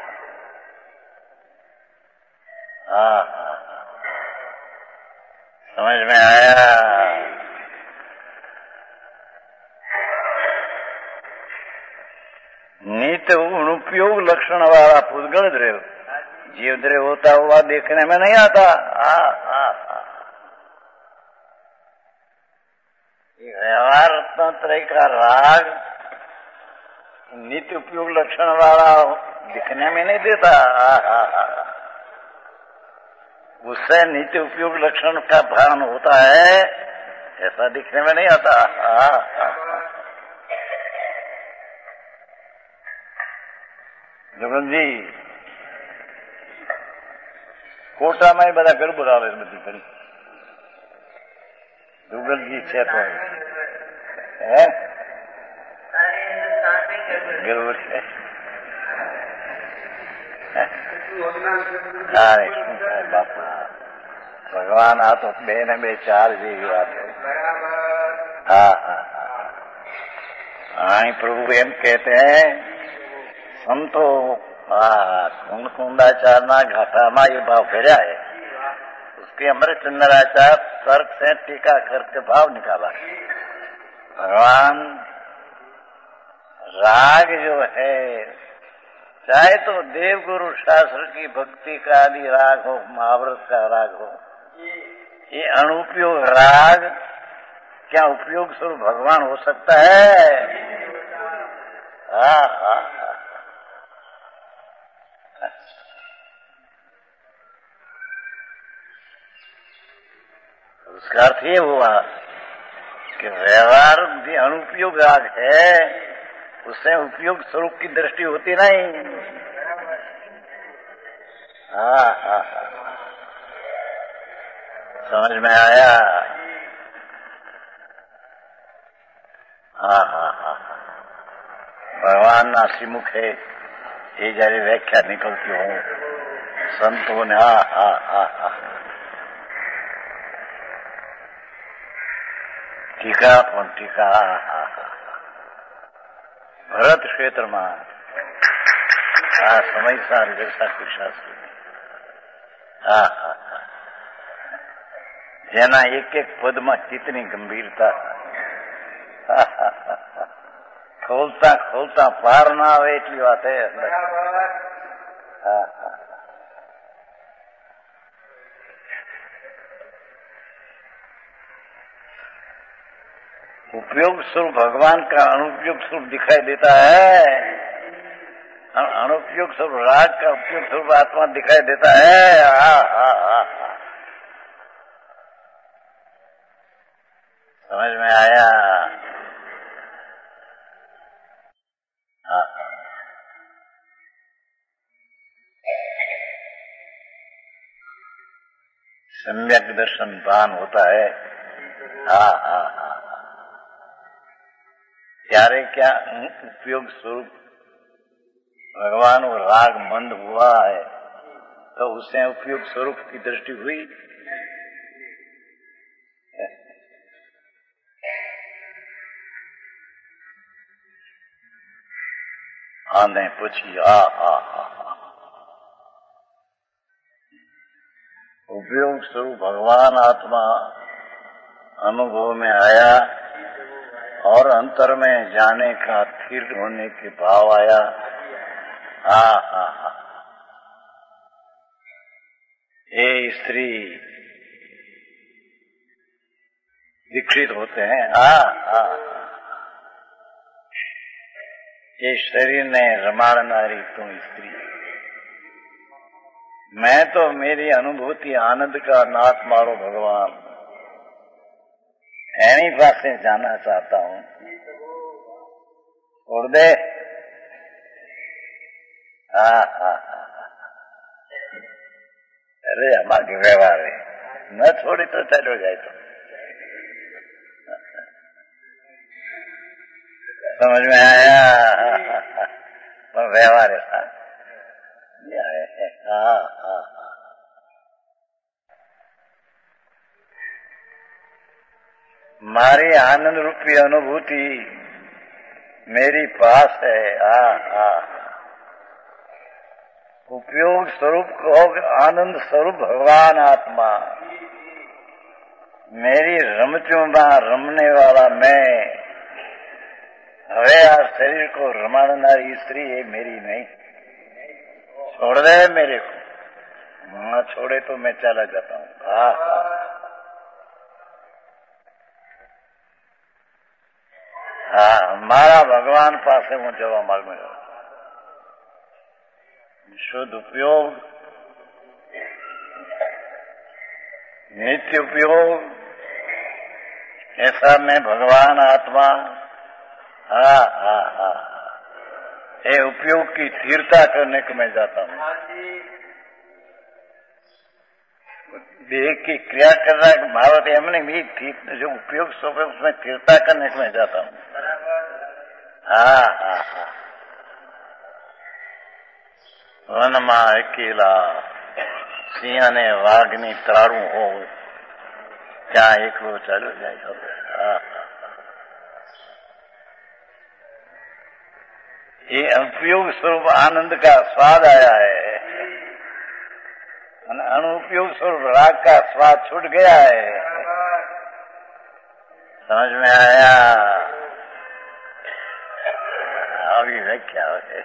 हाँ समझ में आया. नित्य अनुपयोग लक्षण वाला पुद्गल द्रेव जीव द्रेव होता हुआ देखने में नहीं आता. हाँ हाँ व्यवहार तंत्र का राग नित्य उपयोग लक्षण वाला दिखने में नहीं देता. उससे नित्य उपयोग लक्षण का भान होता है, ऐसा दिखने में नहीं आता. जुगल जी कोटा में बड़ा गड़बड़ आवे बધી ઘણી. जुगल जी છે તો હે ગड़बड़ છે. બાપા ભગવાન આ તો બે ને બે ચાર જેવી વાત है. हाँ हाँ हाँ प्रभु एम कहते हैं संतो कुंड कुंडाचारना घाटामा ये भाव फेरा है. उसके अमृत चंद्राचार तर्क से टीका करके भाव निकाला. भगवान राग जो है चाहे तो देव गुरु शास्त्र की भक्ति का आदि राग हो, महाव्रत का राग हो, ये अनुपयोग राग क्या उपयोग स्वरूप भगवान हो सकता है. हाँ हाँ उसका अर्थ ये हुआ कि व्यवहार भी अनुपयोग राग है, उससे उपयोग स्वरूप की दृष्टि होती नहीं. हाँ हाँ समझ में आया. हाँ हाँ हाँ भगवान ना श्रीमुख है ये जયારે व्याख्या निकलती हो संतों ने. हाँ हाँ हाँ हाँ टीका पण टीका. हाँ हाँ भरत क्षेत्र में आ समय सार जैसा कुछ शास्त्र. हाँ हाँ જેના એક એક પદમાં ચિત્તની ગંભીરતા. ખોલતા ખોલતા પાર ના આવે એટલી વાત હે અંદર. હા હા. उपयोग स्वरूप भगवान का अनुपयोग स्वरूप दिखाई देता है, अनुपयोग स्वरूप राग का उपयोग स्वरूप आत्मा दिखाई देता है. हा हा हा. समझ में आया? हाँ. सम्यक दर्शन भान होता है. हाँ हाँ हाँ. ત્યારે क्या उपयोग स्वरूप भगवान वो राग मंद हुआ है तो उससे उपयोग स्वरूप की दृष्टि हुई. हाँ नहीं पूछिए. आ हा हा. उपयोग स्वरूप भगवान आत्मा अनुभव में आया और अंतर में जाने का स्थिर होने के भाव आया. हा हा हा. ये स्त्री दीक्षित होते हैं. हा हा. ये शरीर ने रमाड़नारी तुम स्त्री. मैं तो मेरी अनुभूति आनंद का नाथ मारो भगवान एनी पासे जाना चाहता हूँ. छोड़ दे. हाँ हाँ हाँ. अरे हमारे व्यवहार है न छोड़ी तो चलो जाए तो. समझ में आया? तो व्यवहार है. हाँ हाँ. मारी आनंद रूपी अनुभूति मेरी पास है. आ आ उपयोग स्वरूप को आनंद स्वरूप भगवान आत्मा मेरी रमचुमा रमने वाला मैं. હવે આ शरीर को रमाड़नारी स्त्री है मेरी नहीं. छोड़ दे मेरे को. न छोड़े तो मैं चला जाता हूँ. हाँ हाँ. मारा भगवान पास हूँ जवा मार्ग में. शुद्ध उपयोग नित्य उपयोग ऐसा मैं भगवान आत्मा. हा हा हा. ये उपयोग की स्थिरता करने को मैं जाता हूँ. देह की क्रिया कर रहा है भारत हमने भी जो उपयोग सब है उसमें स्थिरता करने को मैं जाता हूँ. हाँ हाँ हाँ. વનમાં અકેલા સિંહ અને વાઘની તારું હોય ત્યાં એકલો ચાલ્યો જાય. ये अनुपयोग स्वरूप आनंद का स्वाद आया है और अनुपयोग स्वरूप राग का स्वाद छूट गया है. समझ में आया? अभी व्याख्या है.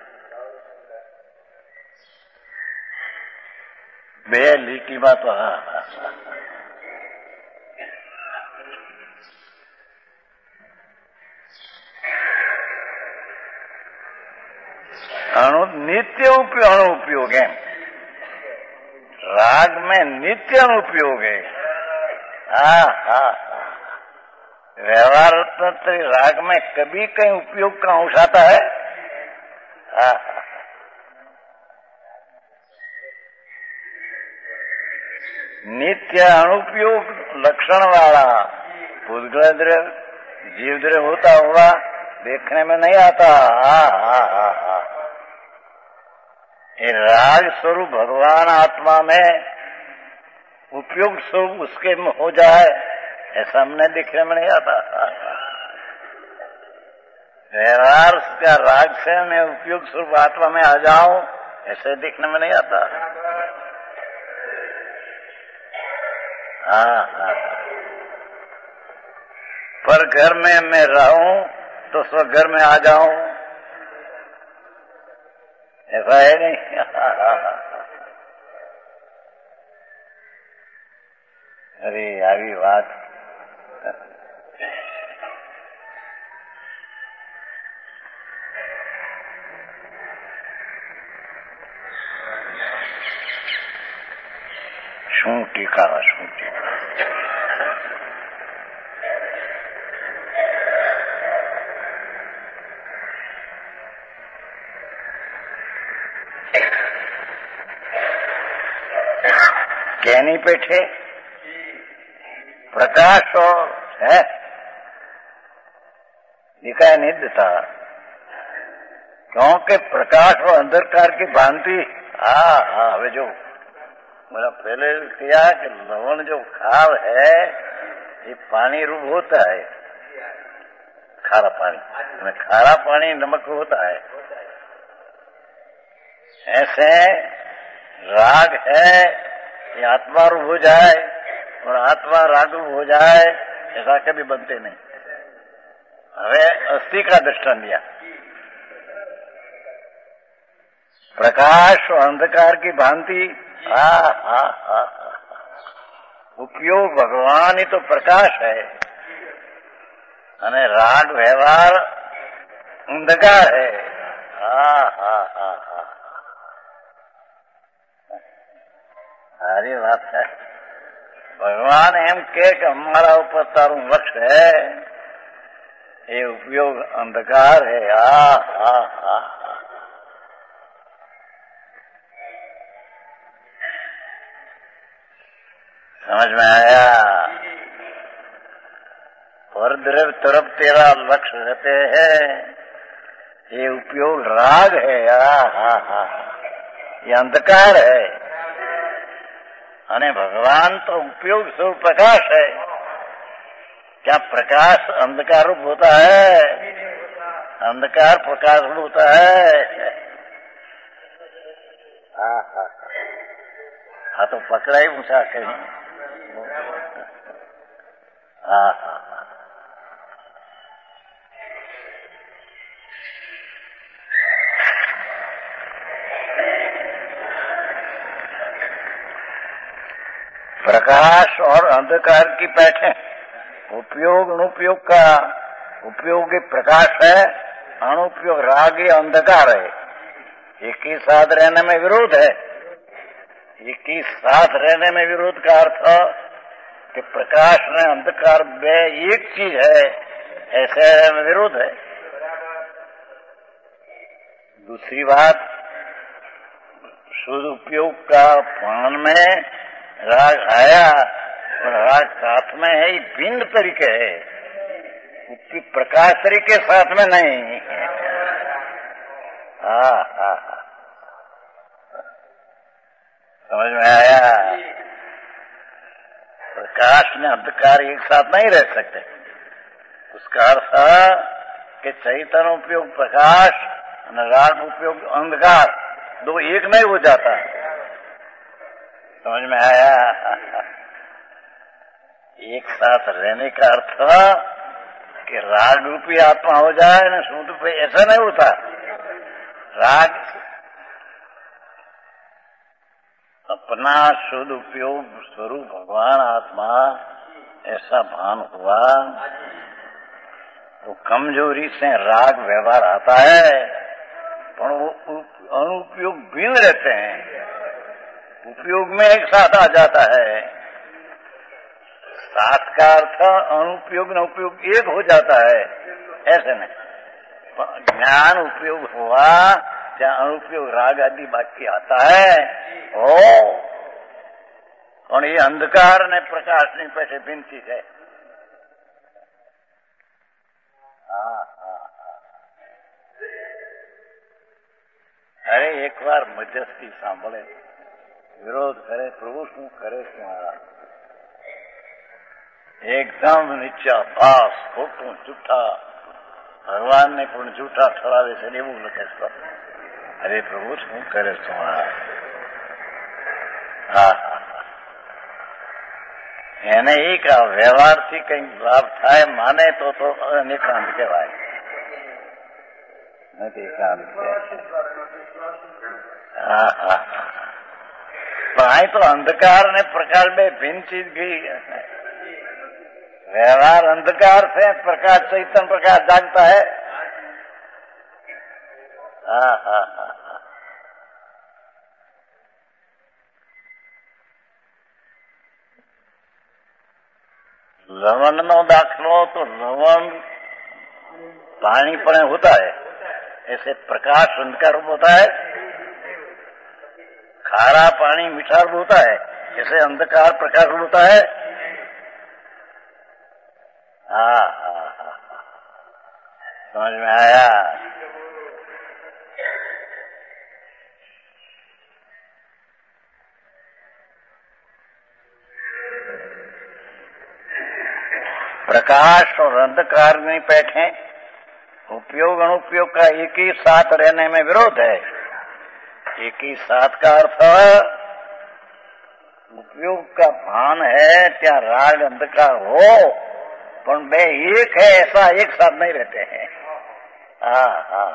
બે લીટીમાં તો હા. अणु नित्य उपयोग अनुपयोग है. राग में नित्य अनुपयोग है. हाँ हाँ. व्यवहार राग में कभी कहीं उपयोग का अंश आता है. हाँ. नित्य अनुपयोग लक्षण वाला भूतगल द्रव्य जीव द्रव्य होता हुआ देखने में नहीं आता. हाँ हाँ हाँ हाँ. ये राग स्वरूप भगवान आत्मा में उपयोग स्वरूप उसके में हो जाए ऐसा हमने देखने में नहीं आता. व्यवहार का राग से मैं उपयोग स्वरूप आत्मा में आ जाऊं ऐसे देखने में नहीं आता. हाँ हाँ. पर घर में मैं रहूं तो स्वर्ग में आ जाऊं, ऐसा है नहीं। अरे આવી વાત શું ટીકા શું ટીકા કેની પેઠે प्रकाश और है दिखाई नहीं देता, क्योंकि प्रकाश और अंधकार की भांति। हाँ हाँ હવે जो मेरा पहले किया कि लवण जो खार है ये पानी रूप होता है, खारा पानी में खारा पानी नमक होता है। ऐसे राग है ये आत्मा रूप हो जाए और आत्मा रागरूप हो जाए, ऐसा कभी बनते नहीं। हवे अस्थि का दृष्टांत दिया, प्रकाश और अंधकार की भांति। हा हा हा उपयोग भगवान ही तो प्रकाश है અને राग व्यवहार अंधकार है। हा हा हा हा सारी बात है। भगवान एम के हमारा ऊपर तारू लक्ष है, ये उपयोग अंधकार है। आ आ आ समझ में आया? पर द्रव्य तरफ तेरा लक्ष्य रहते हैं, ये उपयोग राग है। आ हा हा ये अंधकार है અને भगवान तो उपयोग स्वरूप प्रकाश है। क्या प्रकाश अंधकार रूप होता है? अंधकार प्रकाश रूप होता है। हाँ हाँ हाँ तो पकड़ा ही मुझा कहीं। हाँ हाँ प्रकाश और अंधकार की पैठे उपयोग अनुपयोग का उपयोग प्रकाश है, अनुपयोग राग अंधकार है। एक ही साथ रहने में विरोध है। एक ही साथ रहने में विरोध का अर्थ कि प्रकाश में अंधकार में एक चीज है, ऐसे विरोध है। दूसरी बात, शुद्ध उपयोग का पान में राग आया और राग साथ में है, भिन्न तरीके है, प्रकाश तरीके साथ में नहीं। हाँ हाँ हाँ समझ में आया? प्रकाश में अंधकार एक साथ नहीं रह सकते। उसका अर्थ कि चैतन्य उपयोग प्रकाश और राग उपयोग अंधकार, दो एक नहीं हो जाता। समझ में आया? एक साथ रहने का अर्थ कि राग रूपी आत्मा हो जाए ना शुद्ध पे, ऐसा नहीं होता। राग अपना शुद्ध उपयोग स्वरूप भगवान आत्मा ऐसा भान हुआ तो कमजोरी से राग व्यवहार आता है, पर वो अनुपयोग भिन्न रहते हैं, उपयोग में एक साथ आ जाता है। साथ का अर्थ अनुपयोग न उपयोग एक हो जाता है, ऐसे नहीं। ज्ञान उपयोग हुआ क्या अनुपयोग राग आदि बाकी आता है। ओ और ये अंधकार ने प्रकाश नहीं पैसे भिन्न चीज है। हाँ हाँ अरे एक बार मध्यस्थी सांभळे विरोध करे, प्रभु शू करे एकदम नीचा भास खोटू जूठा भगवान ने पण जूठा ठरावे છે એવું લખે છે। અરે પ્રભુ શું કરે છો? હા એને એક વ્યવહારથી કંઈક લાભ થાય માને તો તો અનિકાંત કહેવાય। નથી કામ હા હા પણ અહીં તો અંધકાર ને પ્રકાશ બે ભિન્ન ચીજ ગઈ व्यवहार अंधकार से प्रकाश चैतन्य प्रकाश जागता है हाँ हाँ हाँ लवण नो दाखलो तो लवण पानी पर होता है ऐसे प्रकाश अंधकार रूप होता है खारा पानी मीठा रूप होता है ऐसे अंधकार प्रकाश रूप होता है हाँ हाँ हाँ समझ में आया प्रकाश और अंधकार में बैठे उपयोग अनुपयोग का एक ही साथ रहने में विरोध है एक ही साथ का अर्थ उपयोग का भान है क्या राग अंधकार हो पर बे एक है ऐसा एक साथ नहीं रहते हैं हाँ हाँ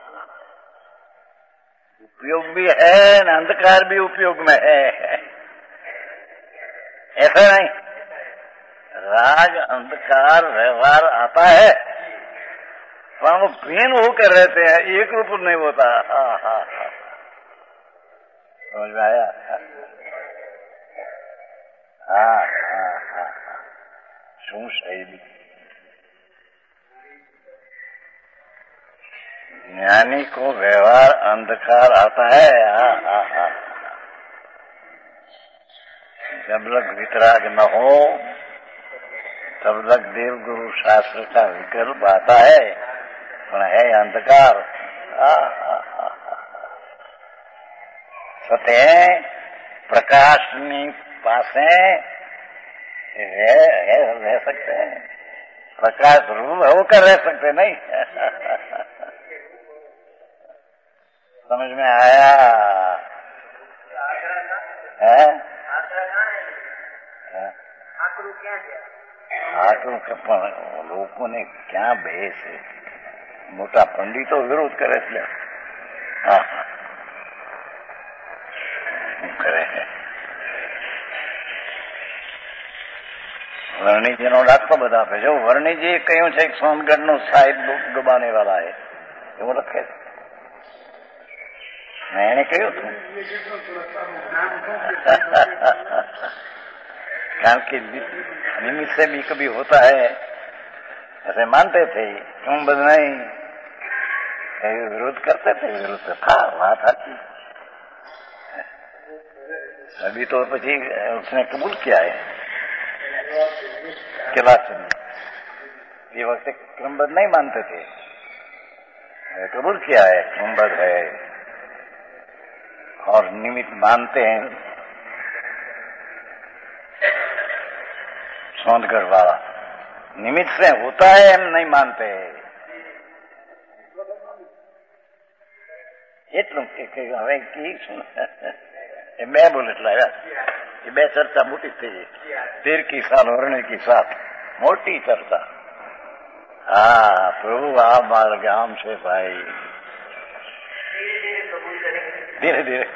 उपयोग भी है न अंधकार भी उपयोग में है ऐसा नहीं राग अंधकार व्यवहार आता है पर वो भिन्न होकर रहते हैं एक रूप नहीं होता हाँ हाँ हाँ समझ में आया हाँ हाँ हाँ શું શૈલી ज्ञानी को व्यवहार अंधकार आता है हाँ हाँ हाँ जब तक वितराग न हो तब तक देव गुरु शास्त्र का विकल्प आता है पर है अंधकार हाँ हाँ हाँ सत्य प्रकाशनी पासे रह, रह सकते हैं प्रकाश रूप होकर रह सकते नहीं समझ में आया है આટલું પણ લોકોને ક્યાં બેસે મોટા પંડિતો વિરોધ કરે છે હા કરે વર્ણીજીનો દાખલો બધા આપે જો વર્ણીજીએ કહ્યું છે કે સોનગઢનો સાહિબ ડૂબાને વાળા હે એવું લખે છે मैंने કહ્યું હતું कारण कि निमित्त से भी कभी होता है ऐसे मानते थे क्यों बद नहीं विरोध करते थे विरोध था बात आती अभी तो પછી उसने कबूल किया है कैलाश ये वक्त क्रमबद्ध नहीं मानते थे कबूल किया है क्रमबद्ध है और निमित्त मानते हैं सोनगढ़ वाला निमित्त से होता है हम नहीं मानते એટલું કે હવે કી એ બે બુલેટ લાવ્યા એ બે ચર્ચા મોટી થઈ ગઈ તેર કી સાલ વર્ણ કી સાથ મોટી ચર્ચા હા પ્રભુ આ માર ગામ છે ભાઈ ધીરે ધીરે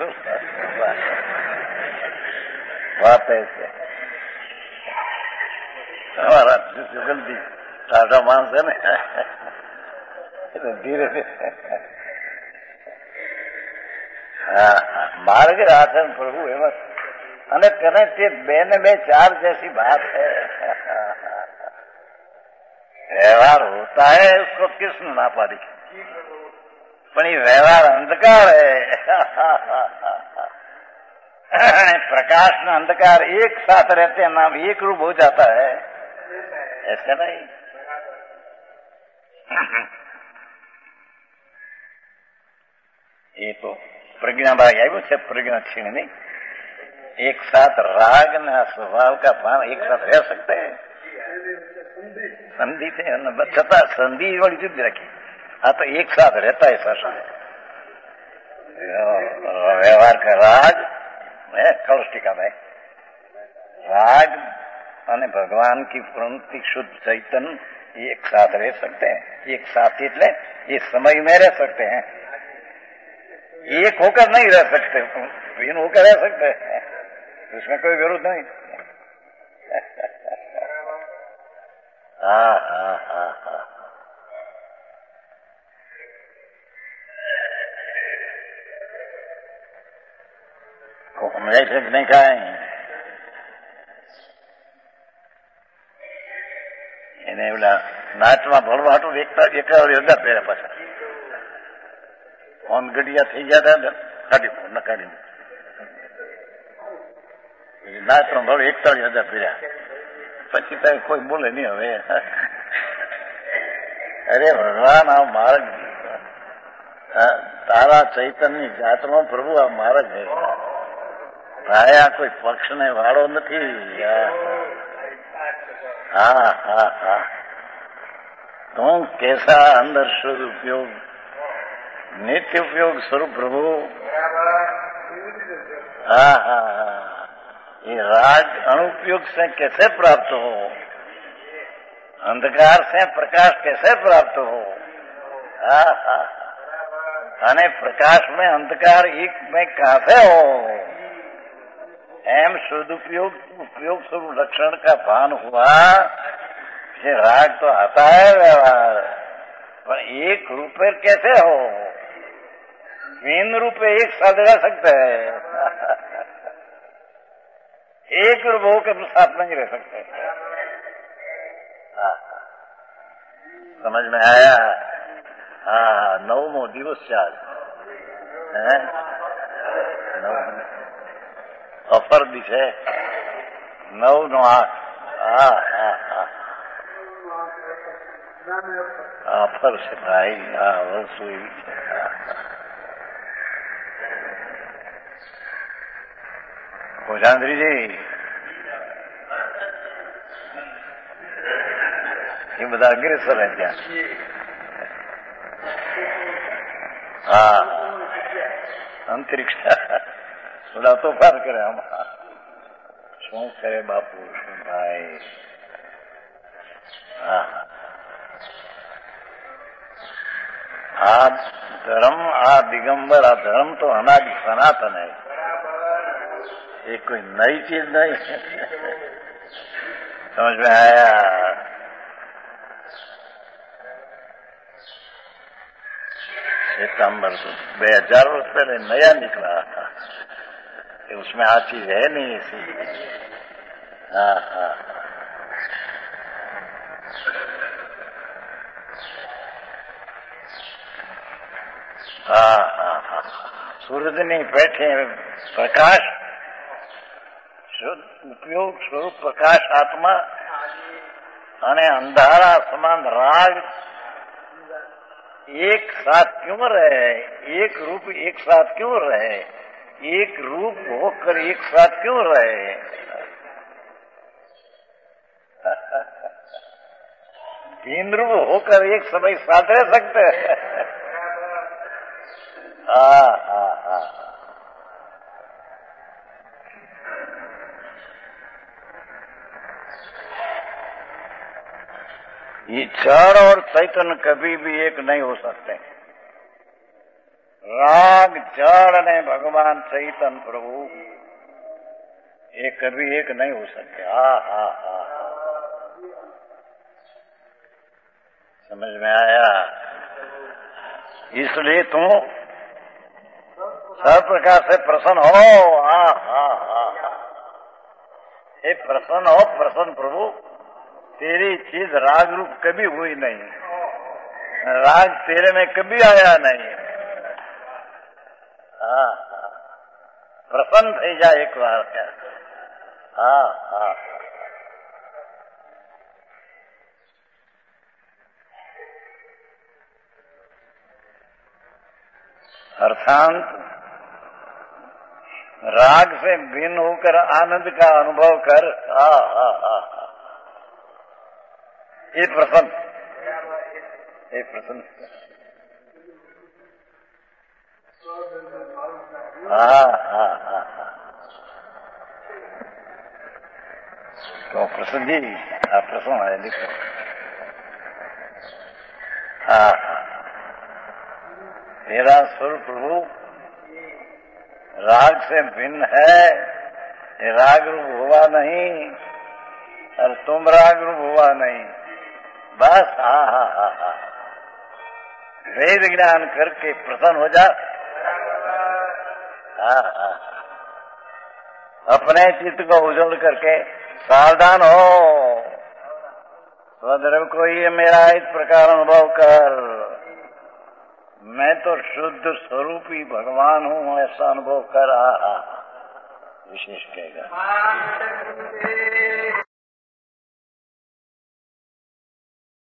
વાત છે हमारा जुगलजी टाटा मानस है ना धीरे धीरे मार्ग राशन प्रभु एवं અને તેને તે બે ને બે ચાર जैसी बात है व्यवहार होता है उसको किसने ना पारी पर ये व्यवहार अंधकार है प्रकाश न अंधकार एक साथ रहते हैं नाम एक रूप हो जाता है ऐसा नहीं ये तो प्रज्ञा भाग આવ્યું છે प्रज्ञा छीन नहीं एक साथ राग न स्वभाव का भाव एक साथ रह सकते हैं संधि थे छता संधि वाली जुदी रखी हाँ तो एक साथ रहता है सर व्यवहार का राग कौष्टिका में राग અને ભગવાન की प्रवृत्ति शुद्ध चैतन्य एक साथ रह सकते हैं। एक साथ એટલે एक समय में रह सकते हैं, एक होकर नहीं रह सकते, भिन्न होकर रह सकते हैं, उसमें कोई विरोध नहीं। हाँ हाँ हाँ हाँ સમજાય છે કે નહીં કાંઈ? એને ઓલા નાચમાં ભળવા હાટું એકતા એકલા યોદ્ધા પહેર્યા પાછા ફોન ગડિયા થઈ ગયા હતા, કાઢી નકાઢી નાચમાં ભળ એકતાળી હજાર પહેર્યા, પછી તારે કોઈ બોલે નહીં હવે। અરે ભગવાન, આ માર્ગ તારા ચૈતન્ય જાતમાં પ્રભુ આ માર્ગ છે ભાઈ, આ કોઈ પક્ષને વાળો નથી। હા હા હા તું કેસા અંદર શુદ્ધ ઉપયોગ नित्य उपयोग स्वरूप प्रभु। हाँ हाँ हाँ ये राग अनुपयोग से कैसे प्राप्त हो, अंधकार से प्रकाश कैसे प्राप्त हो। हाँ हाँ अने प्रकाश में अंधकार एक में कहाँ से हो। एम शुद्ध उपयोग उपयोग स्वरूप लक्षण का भान हुआ, ये राग तो आता है व्यवहार, पर एक रूप में कैसे हो। भिन्न रूप में एक साथ रह सकते हैं, एक रूप होकर साथ नहीं रह सकते। समझ में आया? हाँ नवमो दिवस से आज है, अपर दिशे नव नो आठ। हाँ हाँ हाँ अपर से भाई हाँ वर्ष हुई। भोजान्द्री जी ये બધા અગ્રેસર है ત્યાં। હા અંતરિક્ષ થોડા તોફાન કરે આમાં, શું કરે બાપુ શું ભાઈ। હા આ ધર્મ આ દિગंबर આ ધર્મ તો અનાદि સનાતન है, ये कोई नई चीज नहीं। समझ में आया? सितंबर तो बे हजार वर्ष पहले नया निकला था, उसमें आ चीज है नहीं ऐसी। हाँ हाँ हाँ हाँ हाँ सूरज नहीं बैठे प्रकाश शुद्ध उपयोग स्वरूप प्रकाश आत्मा અને અંધારા સમાન રાગ एक साथ क्यों रहे, एक रूप एक साथ क्यों रहे, एक रूप होकर एक साथ क्यों रहे। तीन रूप होकर एक समय साथ रह सकते हैं। हाँ हाँ हाँ ये जड़ और चैतन्य कभी भी एक नहीं हो सकते। राग जड़ ने भगवान चैतन्य प्रभु ये कभी एक नहीं हो सकते। हा हा हा समझ में आया? इसलिए तुम सब प्रकार से प्रसन्न हो। हा हा हा ये प्रसन्न हो, प्रसन्न प्रभु तेरी चीज राग रूप कभी हुई नहीं, राग तेरे में कभी आया नहीं। हाँ प्रसन्न થઈ जा एक बार क्या। हाँ हाँ अर्थात राग से भिन्न होकर आनंद का अनुभव कर। हाँ हाँ हाँ ये प्रसन्न ये प्रसन्न हाँ हाँ हाँ तो प्रसन्न जी आप प्रसन्न है लिखो। तेरा स्वरूप रूप राग से भिन्न है, ये राग रूप हुआ नहीं और तुम राग रूप हुआ नहीं। बस हा हा हा हा वेद ज्ञान करके प्रसन्न हो जा। हा हा अपने चित्त को उजल करके सावधान हो। स्वधर्म को ये मेरा इस प्रकार अनुभव कर, मैं तो शुद्ध स्वरूप ही भगवान हूँ, ऐसा अनुभव कर। आ विशेष कहेगा।